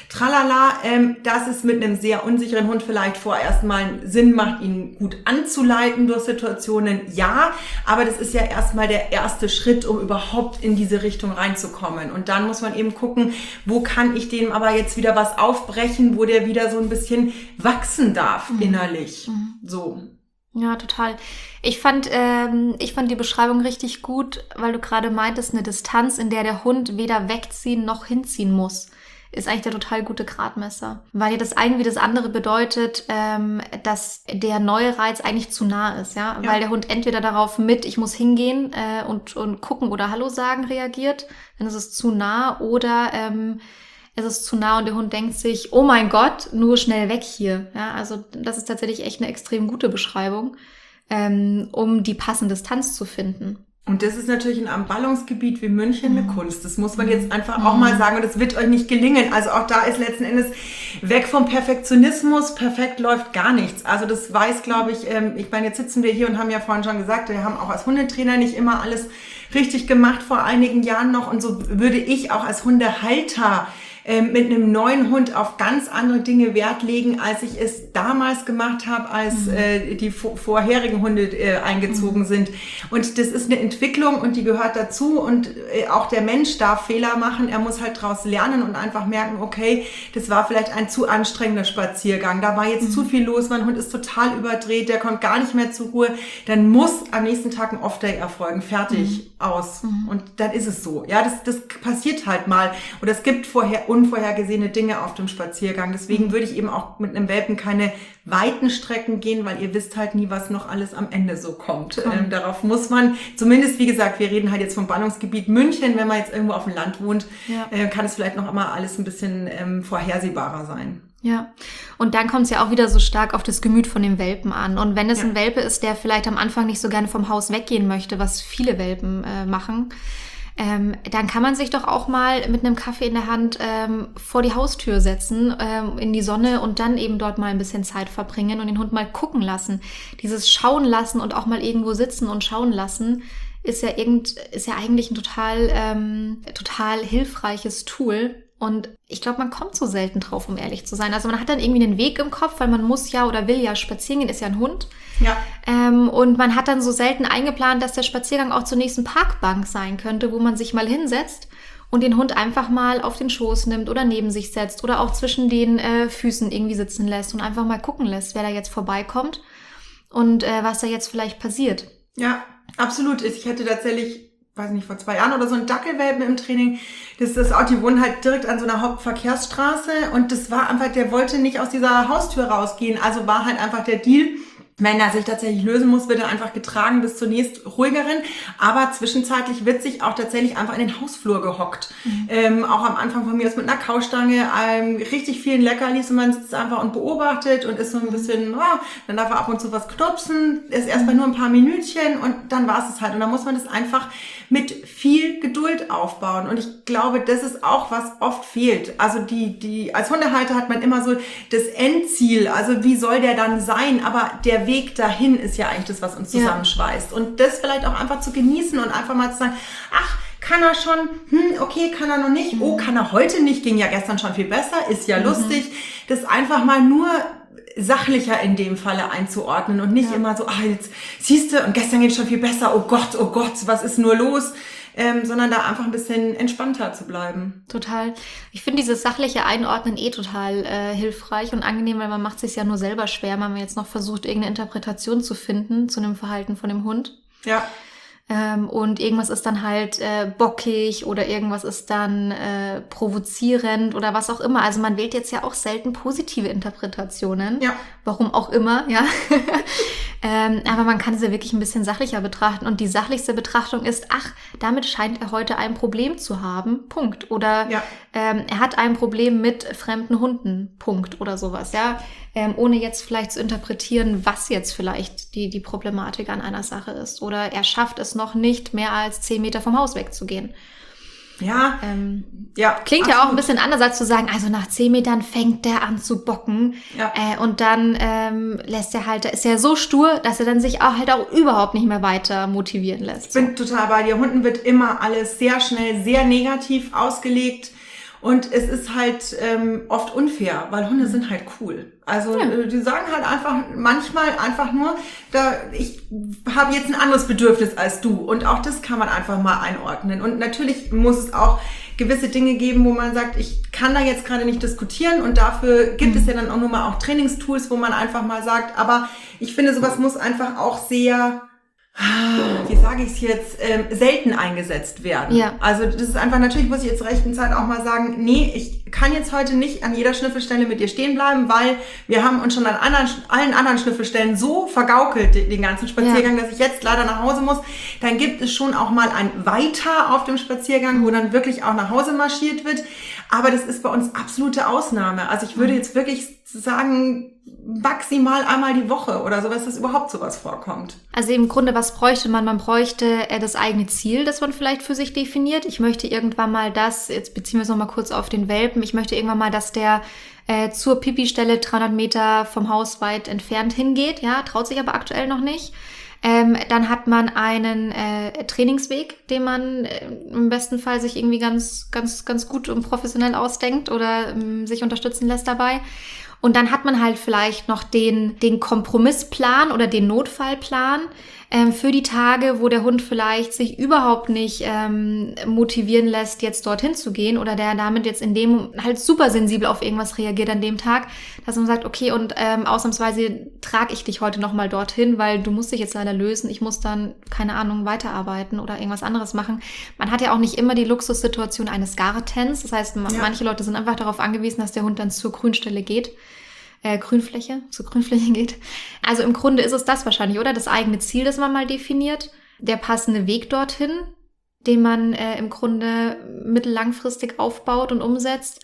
tralala, ähm, dass es mit einem sehr unsicheren Hund vielleicht vorerst mal Sinn macht, ihn gut anzuleiten durch Situationen, ja, aber das ist ja erstmal der erste Schritt, um überhaupt in diese Richtung reinzukommen. Und dann muss man eben gucken, wo kann ich dem aber jetzt wieder was aufbrechen, wo der wieder so ein bisschen wachsen darf mhm. innerlich. Mhm. So. Ja, total. Ich fand, ähm, ich fand die Beschreibung richtig gut, weil du gerade meintest, eine Distanz, in der der Hund weder wegziehen noch hinziehen muss, ist eigentlich der total gute Gradmesser. Weil ja das eine wie das andere bedeutet, ähm, dass der neue Reiz eigentlich zu nah ist, ja? ja. Weil der Hund entweder darauf mit, ich muss hingehen äh, und, und gucken oder Hallo sagen reagiert, dann ist es zu nah, oder ähm, es ist zu nah und der Hund denkt sich, oh mein Gott, nur schnell weg hier. Ja, also das ist tatsächlich echt eine extrem gute Beschreibung, ähm, um die passende Distanz zu finden. Und das ist natürlich in einem Ballungsgebiet wie München eine Kunst. Das muss man jetzt einfach auch mal sagen. Und das wird euch nicht gelingen. Also auch da ist letzten Endes weg vom Perfektionismus. Perfekt läuft gar nichts. Also das weiß, glaube ich, ähm, ich meine, jetzt sitzen wir hier und haben ja vorhin schon gesagt, wir haben auch als Hundetrainer nicht immer alles richtig gemacht vor einigen Jahren noch. Und so würde ich auch als Hundehalter mit einem neuen Hund auf ganz andere Dinge Wert legen, als ich es damals gemacht habe, als mhm. äh, die vor- vorherigen Hunde äh, eingezogen mhm. sind. Und das ist eine Entwicklung und die gehört dazu. Und äh, auch der Mensch darf Fehler machen. Er muss halt daraus lernen und einfach merken, okay, das war vielleicht ein zu anstrengender Spaziergang. Da war jetzt mhm. zu viel los, mein Hund ist total überdreht, der kommt gar nicht mehr zur Ruhe. Dann muss am nächsten Tag ein Off-Day erfolgen. Fertig, mhm. aus. Mhm. Und dann ist es so. Ja, das, das passiert halt mal. Oder es gibt vorher unvorhergesehene Dinge auf dem Spaziergang. Deswegen würde ich eben auch mit einem Welpen keine weiten Strecken gehen, weil ihr wisst halt nie, was noch alles am Ende so kommt. Mhm. Ähm, darauf muss man, zumindest wie gesagt, wir reden halt jetzt vom Ballungsgebiet München, wenn man jetzt irgendwo auf dem Land wohnt, ja. äh, kann es vielleicht noch immer alles ein bisschen ähm, vorhersehbarer sein. Ja, und dann kommt es ja auch wieder so stark auf das Gemüt von dem Welpen an. Und wenn es Ja. ein Welpe ist, der vielleicht am Anfang nicht so gerne vom Haus weggehen möchte, was viele Welpen äh, machen, Ähm, dann kann man sich doch auch mal mit einem Kaffee in der Hand ähm, vor die Haustür setzen, ähm, in die Sonne und dann eben dort mal ein bisschen Zeit verbringen und den Hund mal gucken lassen. Dieses Schauen lassen und auch mal irgendwo sitzen und schauen lassen ist ja irgend, ist ja eigentlich ein total, ähm, total hilfreiches Tool. Und ich glaube, man kommt so selten drauf, um ehrlich zu sein. Also man hat dann irgendwie einen Weg im Kopf, weil man muss ja oder will ja spazieren gehen, ist ja ein Hund. Ja. Ähm, und man hat dann so selten eingeplant, dass der Spaziergang auch zur nächsten Parkbank sein könnte, wo man sich mal hinsetzt und den Hund einfach mal auf den Schoß nimmt oder neben sich setzt oder auch zwischen den äh, Füßen irgendwie sitzen lässt und einfach mal gucken lässt, wer da jetzt vorbeikommt und äh, was da jetzt vielleicht passiert. Ja, absolut. Ich hätte tatsächlich, weiß nicht, vor zwei Jahren oder so einen Dackelwelpen im Training. Das ist das auch, die wohnen halt direkt an so einer Hauptverkehrsstraße und das war einfach, der wollte nicht aus dieser Haustür rausgehen. Also war halt einfach der Deal, wenn er sich tatsächlich lösen muss, wird er einfach getragen bis zur nächst ruhigeren. Aber zwischenzeitlich wird sich auch tatsächlich einfach in den Hausflur gehockt. Mhm. Ähm, auch am Anfang von mir aus mit einer Kaustange, ähm, richtig vielen Leckerlis und man sitzt einfach und beobachtet und ist so ein bisschen, oh, dann darf er ab und zu was knupsen, ist erstmal nur ein paar Minütchen und dann war es halt. Und dann muss man das einfach mit viel Geduld aufbauen. Und ich glaube, das ist auch, was oft fehlt. Also die, die, als Hundehalter hat man immer so das Endziel. Also wie soll der dann sein? Aber der Weg dahin ist ja eigentlich das, was uns zusammenschweißt. Ja. Und das vielleicht auch einfach zu genießen und einfach mal zu sagen, ach, kann er schon? Hm, okay, kann er noch nicht. Mhm. Oh, kann er heute nicht? Ging ja gestern schon viel besser. Ist ja mhm. lustig. Das einfach mal nur sachlicher in dem Falle einzuordnen und nicht ja. immer so, ah, jetzt siehst du, und gestern geht es schon viel besser, oh Gott, oh Gott, was ist nur los? Ähm, sondern da einfach ein bisschen entspannter zu bleiben. Total. Ich finde dieses sachliche Einordnen eh total äh, hilfreich und angenehm, weil man macht es sich ja nur selber schwer, wenn man jetzt noch versucht, irgendeine Interpretation zu finden zu einem Verhalten von dem Hund. Ja. Ähm, und irgendwas ist dann halt äh, bockig oder irgendwas ist dann äh, provozierend oder was auch immer. Also man wählt jetzt ja auch selten positive Interpretationen. Ja. Warum auch immer, ja. ähm, aber man kann es ja wirklich ein bisschen sachlicher betrachten. Und die sachlichste Betrachtung ist, ach, damit scheint er heute ein Problem zu haben, Punkt. Oder ja. ähm, er hat ein Problem mit fremden Hunden, Punkt. Oder sowas, ja. Ähm, ohne jetzt vielleicht zu interpretieren, was jetzt vielleicht die, die Problematik an einer Sache ist. Oder er schafft es noch nicht, mehr als zehn Meter vom Haus wegzugehen. Ja, ähm, ja. Klingt absolut. Ja auch ein bisschen anders, als zu sagen, also nach zehn Metern fängt der an zu bocken. Ja. Äh, und dann ähm, lässt er halt, ist er so stur, dass er dann sich auch halt auch überhaupt nicht mehr weiter motivieren lässt. Ich bin total bei dir. Hunden wird immer alles sehr schnell, sehr negativ ausgelegt. Und es ist halt ähm, oft unfair, weil Hunde sind halt cool. Also ja. die sagen halt einfach manchmal einfach nur, da ich habe jetzt ein anderes Bedürfnis als du. Und auch das kann man einfach mal einordnen. Und natürlich muss es auch gewisse Dinge geben, wo man sagt, ich kann da jetzt gerade nicht diskutieren und dafür gibt mhm. es ja dann auch nur mal auch Trainingstools, wo man einfach mal sagt, aber ich finde, sowas muss einfach auch sehr, wie sage ich es jetzt, ähm, selten eingesetzt werden. Ja. Also das ist einfach, natürlich muss ich jetzt zur rechten Zeit auch mal sagen, nee, ich kann jetzt heute nicht an jeder Schnüffelstelle mit dir stehen bleiben, weil wir haben uns schon an anderen, allen anderen Schnüffelstellen so vergaukelt, den, den ganzen Spaziergang, ja. dass ich jetzt leider nach Hause muss. Dann gibt es schon auch mal ein Weiter auf dem Spaziergang, wo dann wirklich auch nach Hause marschiert wird. Aber das ist bei uns absolute Ausnahme. Also ich würde jetzt wirklich sagen, maximal einmal die Woche oder sowas, dass überhaupt sowas vorkommt. Also im Grunde, was bräuchte man? Man bräuchte äh, das eigene Ziel, das man vielleicht für sich definiert. Ich möchte irgendwann mal das, jetzt beziehen wir es nochmal kurz auf den Welpen, ich möchte irgendwann mal, dass der äh, zur Pipi-Stelle dreihundert Meter vom Haus weit entfernt hingeht. Ja, traut sich aber aktuell noch nicht. Ähm, dann hat man einen äh, Trainingsweg, den man äh, im besten Fall sich irgendwie ganz, ganz, ganz gut und professionell ausdenkt oder ähm, sich unterstützen lässt dabei. Und dann hat man halt vielleicht noch den, den Kompromissplan oder den Notfallplan ähm, für die Tage, wo der Hund vielleicht sich überhaupt nicht ähm, motivieren lässt, jetzt dorthin zu gehen oder der damit jetzt in dem halt super sensibel auf irgendwas reagiert an dem Tag, dass man sagt, okay, und ähm, ausnahmsweise trage ich dich heute nochmal dorthin, weil du musst dich jetzt leider lösen, ich muss dann, keine Ahnung, weiterarbeiten oder irgendwas anderes machen. Man hat ja auch nicht immer die Luxussituation eines Gartens, das heißt, ja. manche Leute sind einfach darauf angewiesen, dass der Hund dann zur Grünstelle geht. Äh, Grünfläche, zur Grünfläche geht. Also im Grunde ist es das wahrscheinlich, oder? Das eigene Ziel, das man mal definiert, der passende Weg dorthin, den man äh, im Grunde mittellangfristig aufbaut und umsetzt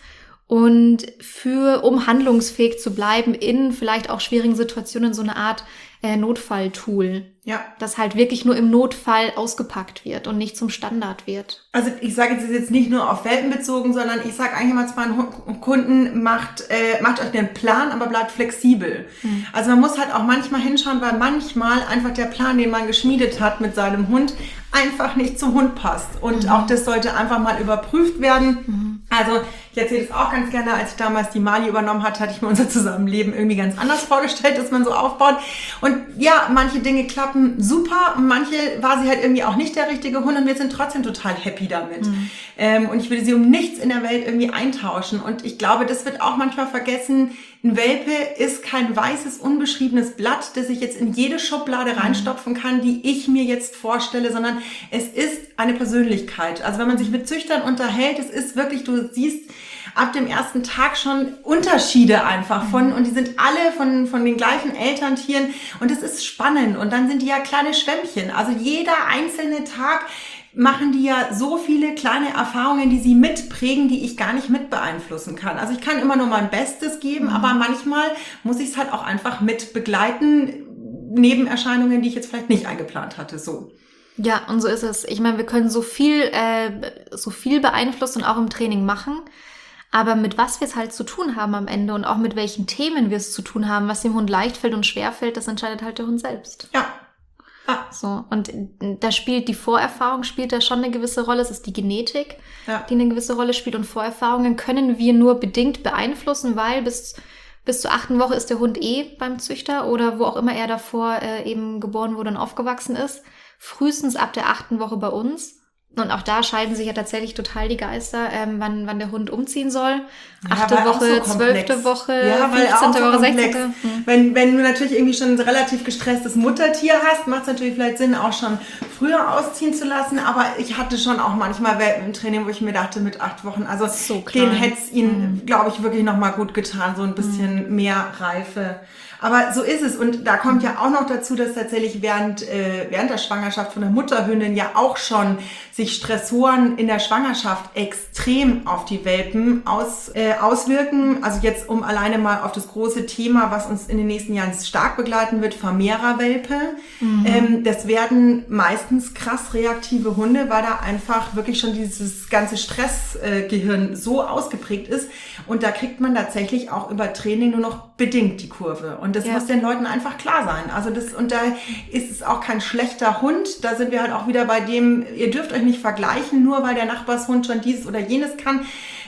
und für, um handlungsfähig zu bleiben in vielleicht auch schwierigen Situationen, so eine Art äh, Notfalltool. Ja. Das halt wirklich nur im Notfall ausgepackt wird und nicht zum Standard wird. Also ich sage jetzt, jetzt nicht nur auf Welpen bezogen, sondern ich sage eigentlich immer zu meinen Kunden, macht, äh, macht euch einen Plan, aber bleibt flexibel. Mhm. Also man muss halt auch manchmal hinschauen, weil manchmal einfach der Plan, den man geschmiedet hat mit seinem Hund, einfach nicht zum Hund passt. Und mhm. auch das sollte einfach mal überprüft werden. Mhm. Also ich erzähle das auch ganz gerne, als ich damals die Mali übernommen hatte, hatte ich mir unser Zusammenleben irgendwie ganz anders vorgestellt, dass man so aufbaut. Und ja, manche Dinge klappen super und manche war sie halt irgendwie auch nicht der richtige Hund und wir sind trotzdem total happy damit. Mhm. Ähm, und ich würde sie um nichts in der Welt irgendwie eintauschen. Und ich glaube, das wird auch manchmal vergessen, ein Welpe ist kein weißes, unbeschriebenes Blatt, das ich jetzt in jede Schublade reinstopfen kann, die ich mir jetzt vorstelle, sondern es ist eine Persönlichkeit. Also wenn man sich mit Züchtern unterhält, es ist wirklich, du siehst ab dem ersten Tag schon Unterschiede einfach von, und die sind alle von, von den gleichen Elterntieren und es ist spannend und dann sind die ja kleine Schwämmchen. Also jeder einzelne Tag machen die ja so viele kleine Erfahrungen, die sie mitprägen, die ich gar nicht mit beeinflussen kann. Also ich kann immer nur mein Bestes geben, mhm. aber manchmal muss ich es halt auch einfach mit begleiten, Nebenerscheinungen, die ich jetzt vielleicht nicht eingeplant hatte, so. Ja, und so ist es. Ich meine, wir können so viel, äh, so viel beeinflussen und auch im Training machen, aber mit was wir es halt zu tun haben am Ende und auch mit welchen Themen wir es zu tun haben, was dem Hund leicht fällt und schwer fällt, das entscheidet halt der Hund selbst. Ja. Ah. So, und da spielt die Vorerfahrung, spielt da schon eine gewisse Rolle. Es ist die Genetik, ja. die eine gewisse Rolle spielt. Und Vorerfahrungen können wir nur bedingt beeinflussen, weil bis, bis zur achten Woche ist der Hund eh beim Züchter oder wo auch immer er davor äh, eben geboren wurde und aufgewachsen ist. Frühestens ab der achten Woche bei uns. Und auch da scheiden sich ja tatsächlich total die Geister, ähm, wann, wann der Hund umziehen soll. Achte ja, Woche, zwölfte Woche, ja, fünfzehnte Woche, sechzehnte Hm. Wenn, wenn du natürlich irgendwie schon ein relativ gestresstes Muttertier hast, macht es natürlich vielleicht Sinn, auch schon früher ausziehen zu lassen. Aber ich hatte schon auch manchmal Welpen im Training, wo ich mir dachte, mit acht Wochen, also so den hätte es ihnen, mhm. glaube ich, wirklich nochmal gut getan, so ein bisschen mhm. mehr Reife. Aber so ist es. Und da kommt ja auch noch dazu, dass tatsächlich während, äh, während der Schwangerschaft von der Mutterhündin ja auch schon sich Stressoren in der Schwangerschaft extrem auf die Welpen aus, äh, auswirken. Also jetzt um alleine mal auf das große Thema, was uns in den nächsten Jahren stark begleiten wird, Vermehrerwelpe. Mhm. Ähm, das werden meistens krass reaktive Hunde, weil da einfach wirklich schon dieses ganze Stressgehirn äh, so ausgeprägt ist. Und da kriegt man tatsächlich auch über Training nur noch bedingt die Kurve. Und das ja. muss den Leuten einfach klar sein. Also das, und da ist es auch kein schlechter Hund. Da sind wir halt auch wieder bei dem, ihr dürft euch nicht vergleichen, nur weil der Nachbarshund schon dieses oder jenes kann.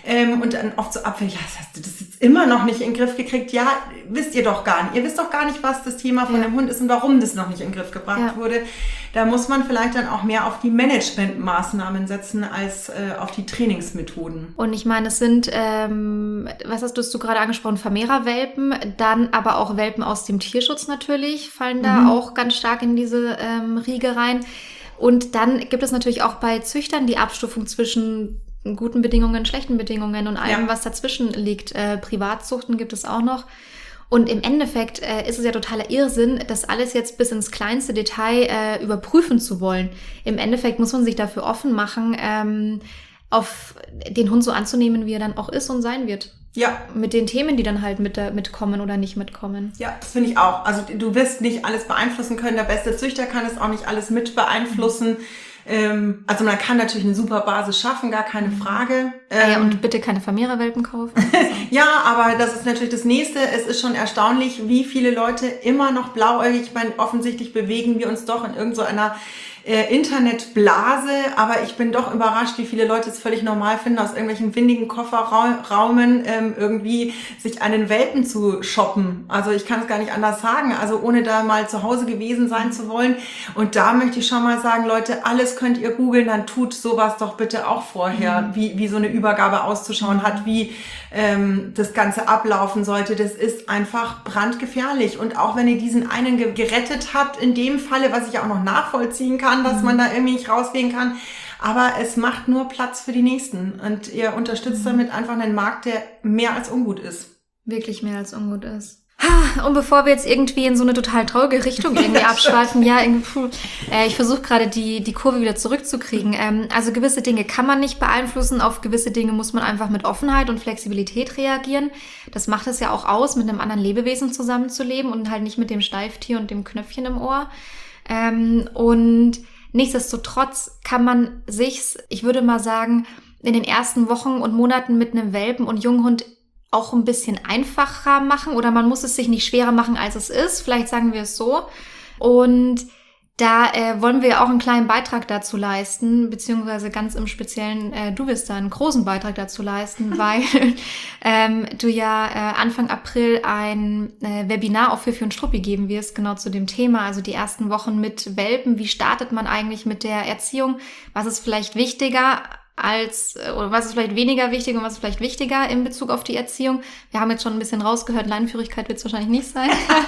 Ähm, und dann oft so abfällig, ja, das hast du das jetzt immer noch nicht in den Griff gekriegt. Ja, wisst ihr doch gar nicht. Ihr wisst doch gar nicht, was das Thema von ja. dem Hund ist und warum das noch nicht in den Griff gebracht ja. wurde. Da muss man vielleicht dann auch mehr auf die Managementmaßnahmen setzen als äh, auf die Trainingsmethoden. Und ich meine, es sind, ähm, was hast du, hast du gerade angesprochen, Vermehrerwelpen, dann aber auch Welpen aus dem Tierschutz natürlich, fallen da mhm. auch ganz stark in diese ähm, Riege rein. Und dann gibt es natürlich auch bei Züchtern die Abstufung zwischen guten Bedingungen, schlechten Bedingungen und allem, ja. was dazwischen liegt. Äh, Privatzuchten gibt es auch noch. Und im Endeffekt äh, ist es ja totaler Irrsinn, das alles jetzt bis ins kleinste Detail äh, überprüfen zu wollen. Im Endeffekt muss man sich dafür offen machen, ähm, auf den Hund so anzunehmen, wie er dann auch ist und sein wird. Ja. Mit den Themen, die dann halt mit, mitkommen oder nicht mitkommen. Ja, das finde ich auch. Also du wirst nicht alles beeinflussen können. Der beste Züchter kann es auch nicht alles mit beeinflussen. Ähm, also man kann natürlich eine super Basis schaffen, gar keine Frage. Ähm, ja, und bitte keine Vermehrerwelpen kaufen. Also. Ja, aber das ist natürlich das Nächste. Es ist schon erstaunlich, wie viele Leute immer noch blauäugig, ich meine, offensichtlich bewegen wir uns doch in irgendeiner Äh, Internetblase, aber ich bin doch überrascht, wie viele Leute es völlig normal finden, aus irgendwelchen windigen Kofferraumen ähm, irgendwie sich einen Welpen zu shoppen. Also ich kann es gar nicht anders sagen, also ohne da mal zu Hause gewesen sein zu wollen. Und da möchte ich schon mal sagen, Leute, alles könnt ihr googeln, dann tut sowas doch bitte auch vorher, mhm. wie, wie so eine Übergabe auszuschauen hat, wie ähm, das Ganze ablaufen sollte. Das ist einfach brandgefährlich. Und auch wenn ihr diesen einen ge- gerettet habt, in dem Falle, was ich auch noch nachvollziehen kann, dass man da irgendwie nicht rausgehen kann. Aber es macht nur Platz für die Nächsten. Und ihr unterstützt damit einfach einen Markt, der mehr als ungut ist. Wirklich mehr als ungut ist. Und bevor wir jetzt irgendwie in so eine total traurige Richtung irgendwie abschweifen, ja, irgendwie, puh, äh, ich versuche gerade die die Kurve wieder zurückzukriegen. Ähm, also gewisse Dinge kann man nicht beeinflussen, auf gewisse Dinge muss man einfach mit Offenheit und Flexibilität reagieren. Das macht es ja auch aus, mit einem anderen Lebewesen zusammenzuleben und halt nicht mit dem Steiftier und dem Knöpfchen im Ohr. Ähm, und nichtsdestotrotz kann man sich's, ich würde mal sagen, in den ersten Wochen und Monaten mit einem Welpen und Junghund auch ein bisschen einfacher machen oder man muss es sich nicht schwerer machen, als es ist. Vielleicht sagen wir es so. Und da äh, wollen wir auch einen kleinen Beitrag dazu leisten, beziehungsweise ganz im Speziellen, äh, du wirst da einen großen Beitrag dazu leisten, weil ähm, du ja äh, Anfang April ein äh, Webinar auf Fifi und Struppi geben wirst, genau zu dem Thema, also die ersten Wochen mit Welpen. Wie startet man eigentlich mit der Erziehung? Was ist vielleicht wichtiger als, oder was ist vielleicht weniger wichtig und was ist vielleicht wichtiger in Bezug auf die Erziehung? Wir haben jetzt schon ein bisschen rausgehört, Leinenführigkeit wird es wahrscheinlich nicht sein.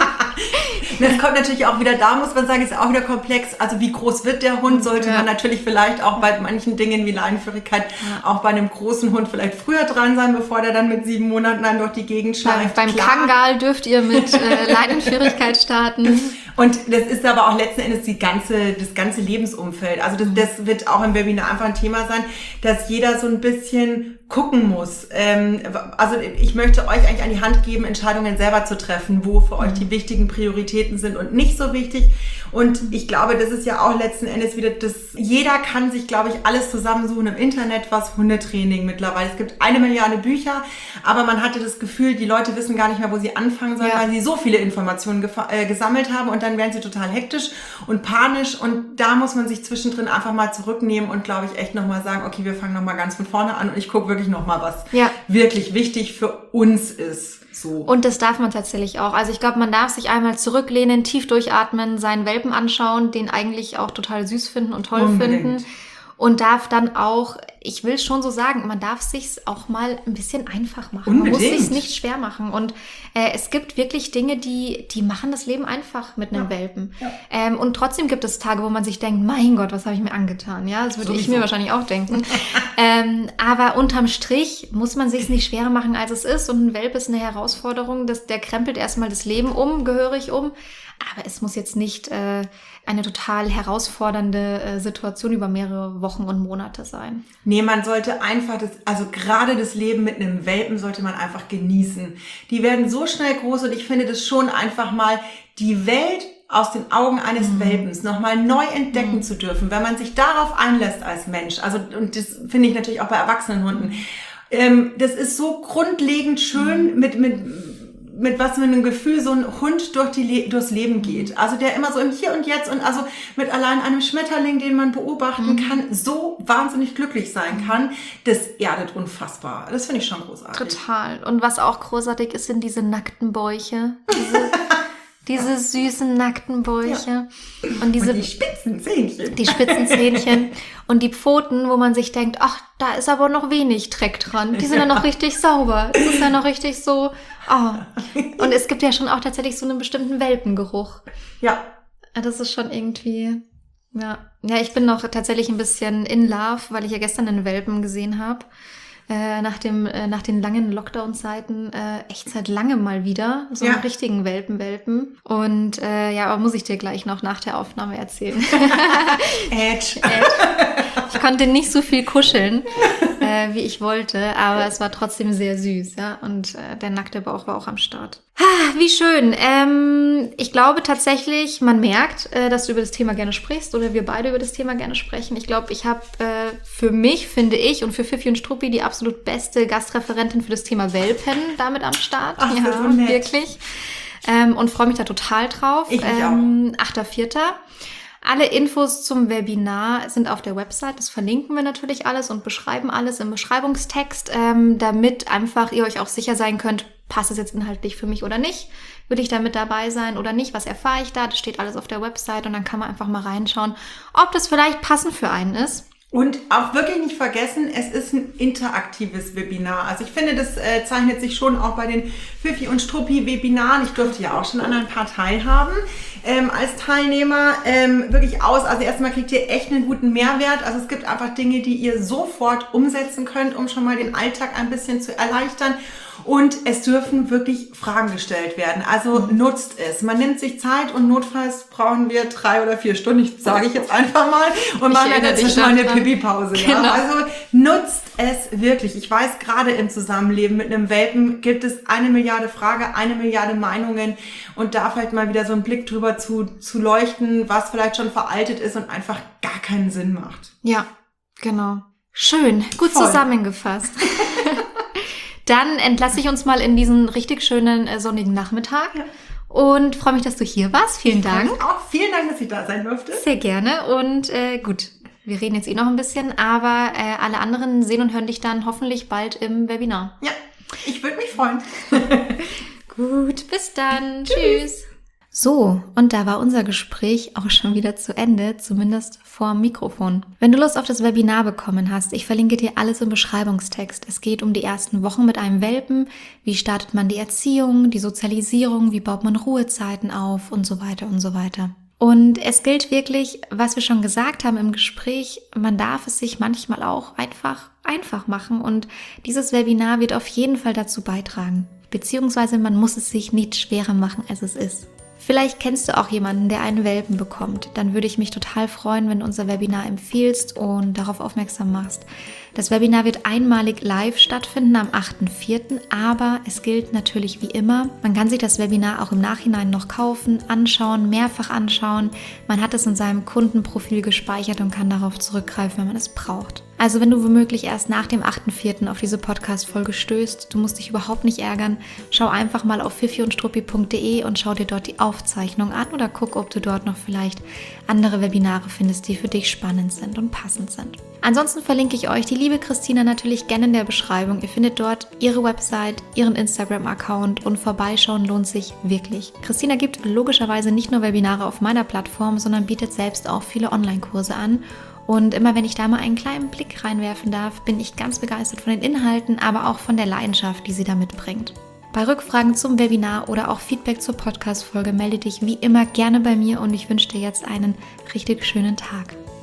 Das kommt natürlich auch wieder, da muss man sagen, ist auch wieder komplex. Also wie groß wird der Hund? Sollte ja. man natürlich vielleicht auch bei manchen Dingen wie Leinenführigkeit ja. auch bei einem großen Hund vielleicht früher dran sein, bevor der dann mit sieben Monaten dann durch die Gegend schleift. Beim Kangal dürft ihr mit äh, Leinenführigkeit starten. Und das ist aber auch letzten Endes die ganze, das ganze Lebensumfeld. Also das, das wird auch im Webinar einfach ein Thema sein, dass jeder so ein bisschen gucken muss. Ähm, also ich möchte euch eigentlich an die Hand geben, Entscheidungen selber zu treffen, wo für euch die wichtigen Prioritäten sind und nicht so wichtig. Und ich glaube, das ist ja auch letzten Endes wieder das, jeder kann sich, glaube ich, alles zusammensuchen im Internet, was Hundetraining mittlerweile. Es gibt eine Milliarde Bücher, aber man hatte das Gefühl, die Leute wissen gar nicht mehr, wo sie anfangen sollen, ja. weil sie so viele Informationen gefa- äh, gesammelt haben und dann werden sie total hektisch und panisch und da muss man sich zwischendrin einfach mal zurücknehmen und, glaube ich, echt nochmal sagen, okay, wir fangen nochmal ganz von vorne an und ich gucke wirklich nochmal, was ja. wirklich wichtig für uns ist. So. Und das darf man tatsächlich auch. Also ich glaube, man darf sich einmal zurücklehnen, tief durchatmen, seinen Welpen anschauen, den eigentlich auch total süß finden und toll Unbedingt. finden. Und darf dann auch, ich will schon so sagen, man darf sich's auch mal ein bisschen einfach machen. Unbedingt. Man muss sich's nicht schwer machen. Und äh, es gibt wirklich Dinge, die die machen das Leben einfach mit einem ja. Welpen. Ja. Ähm, und trotzdem gibt es Tage, wo man sich denkt, mein Gott, was habe ich mir angetan? Ja, das würde Sowieso. ich mir wahrscheinlich auch denken. ähm, aber unterm Strich muss man sich's nicht schwerer machen, als es ist. Und ein Welpe ist eine Herausforderung. Das, der krempelt erstmal das Leben um, gehörig um. Aber es muss jetzt nicht äh, eine total herausfordernde äh, Situation über mehrere Wochen und Monate sein. Nee, man sollte einfach das, also gerade das Leben mit einem Welpen sollte man einfach genießen. Die werden so schnell groß und ich finde das schon einfach mal die Welt aus den Augen eines mhm. Welpens nochmal neu entdecken mhm. zu dürfen, wenn man sich darauf einlässt als Mensch. Also, und das finde ich natürlich auch bei erwachsenen Hunden. Ähm, das ist so grundlegend schön mhm. mit, mit, mit was für einem Gefühl so ein Hund durch die Le- durchs Leben geht. Also der immer so im Hier und Jetzt und also mit allein einem Schmetterling, den man beobachten mhm. kann, so wahnsinnig glücklich sein kann. Das erdet unfassbar. Das finde ich schon großartig. Total. Und was auch großartig ist, sind diese nackten Bäuche. Diese, diese süßen nackten Bäuche. Ja. Und, diese, und die spitzen Zähnchen. Die spitzen Zähnchen. Und die Pfoten, wo man sich denkt, ach, da ist aber noch wenig Dreck dran. Die sind ja, ja noch richtig sauber. Das ist ja noch richtig so, oh. Und es gibt ja schon auch tatsächlich so einen bestimmten Welpengeruch. Ja. Das ist schon irgendwie, ja. Ja, ich bin noch tatsächlich ein bisschen in love, weil ich ja gestern einen Welpen gesehen habe. Äh, nach dem äh, nach den langen Lockdown-Zeiten äh, echt seit langem mal wieder so einen ja. richtigen Welpen-Welpen. Und äh, ja, aber muss ich dir gleich noch nach der Aufnahme erzählen. Edge. Ich konnte nicht so viel kuscheln, äh, wie ich wollte, aber es war trotzdem sehr süß, ja. Und äh, der nackte Bauch war auch am Start. Ah, wie schön. Ähm, ich glaube tatsächlich, man merkt, äh, dass du über das Thema gerne sprichst oder wir beide über das Thema gerne sprechen. Ich glaube, ich habe äh, für mich, finde ich, und für Fifi und Struppi die absolut beste Gastreferentin für das Thema Welpen damit am Start. Ach, ja, so nett. Wirklich. Ähm, und freue mich da total drauf. Ich ähm, achter vierter Alle Infos zum Webinar sind auf der Website. Das verlinken wir natürlich alles und beschreiben alles im Beschreibungstext, ähm, damit einfach ihr euch auch sicher sein könnt, passt es jetzt inhaltlich für mich oder nicht? Will ich da mit dabei sein oder nicht? Was erfahre ich da? Das steht alles auf der Website und dann kann man einfach mal reinschauen, ob das vielleicht passend für einen ist. Und auch wirklich nicht vergessen, es ist ein interaktives Webinar. Also ich finde, das äh, zeichnet sich schon auch bei den Fifi und Struppi Webinaren, ich durfte ja auch schon an ein paar teilhaben, ähm, als Teilnehmer ähm, wirklich aus. Also erstmal kriegt ihr echt einen guten Mehrwert. Also es gibt einfach Dinge, die ihr sofort umsetzen könnt, um schon mal den Alltag ein bisschen zu erleichtern. Und es dürfen wirklich Fragen gestellt werden. Also nutzt es. Man nimmt sich Zeit und notfalls brauchen wir drei oder vier Stunden, ich sage ich jetzt einfach mal, und machen dann dazwischen mal eine Pipi-Pause. Genau. Ja? Also nutzt es wirklich. Ich weiß, gerade im Zusammenleben mit einem Welpen gibt es eine Milliarde Fragen, eine Milliarde Meinungen und da vielleicht mal wieder so einen Blick drüber zu, zu leuchten, was vielleicht schon veraltet ist und einfach gar keinen Sinn macht. Ja, genau. Schön, gut Voll. Zusammengefasst. Dann entlasse ich uns mal in diesen richtig schönen äh, sonnigen Nachmittag ja. und freue mich, dass du hier warst. Vielen ich Dank. Auch vielen Dank, dass ich da sein durfte. Sehr gerne und äh, gut, wir reden jetzt eh noch ein bisschen, aber äh, alle anderen sehen und hören dich dann hoffentlich bald im Webinar. Ja, ich würde mich freuen. Gut, bis dann. Tschüss. Tschüss. So, und da war unser Gespräch auch schon wieder zu Ende, zumindest vorm Mikrofon. Wenn du Lust auf das Webinar bekommen hast, ich verlinke dir alles im Beschreibungstext. Es geht um die ersten Wochen mit einem Welpen, wie startet man die Erziehung, die Sozialisierung, wie baut man Ruhezeiten auf und so weiter und so weiter. Und es gilt wirklich, was wir schon gesagt haben im Gespräch, man darf es sich manchmal auch einfach einfach machen und dieses Webinar wird auf jeden Fall dazu beitragen. Beziehungsweise man muss es sich nicht schwerer machen, als es ist. Vielleicht kennst du auch jemanden, der einen Welpen bekommt. Dann würde ich mich total freuen, wenn du unser Webinar empfiehlst und darauf aufmerksam machst. Das Webinar wird einmalig live stattfinden am achter vierter Aber es gilt natürlich wie immer, man kann sich das Webinar auch im Nachhinein noch kaufen, anschauen, mehrfach anschauen. Man hat es in seinem Kundenprofil gespeichert und kann darauf zurückgreifen, wenn man es braucht. Also wenn du womöglich erst nach dem achter vierter auf diese Podcast-Folge stößt, du musst dich überhaupt nicht ärgern, schau einfach mal auf fifi und struppi punkt de und schau dir dort die Aufzeichnung an oder guck, ob du dort noch vielleicht andere Webinare findest, die für dich spannend sind und passend sind. Ansonsten verlinke ich euch die liebe Christina natürlich gerne in der Beschreibung. Ihr findet dort ihre Website, ihren Instagram-Account und vorbeischauen lohnt sich wirklich. Christina gibt logischerweise nicht nur Webinare auf meiner Plattform, sondern bietet selbst auch viele Online-Kurse an. Und immer wenn ich da mal einen kleinen Blick reinwerfen darf, bin ich ganz begeistert von den Inhalten, aber auch von der Leidenschaft, die sie da mitbringt. Bei Rückfragen zum Webinar oder auch Feedback zur Podcast-Folge melde dich wie immer gerne bei mir und ich wünsche dir jetzt einen richtig schönen Tag.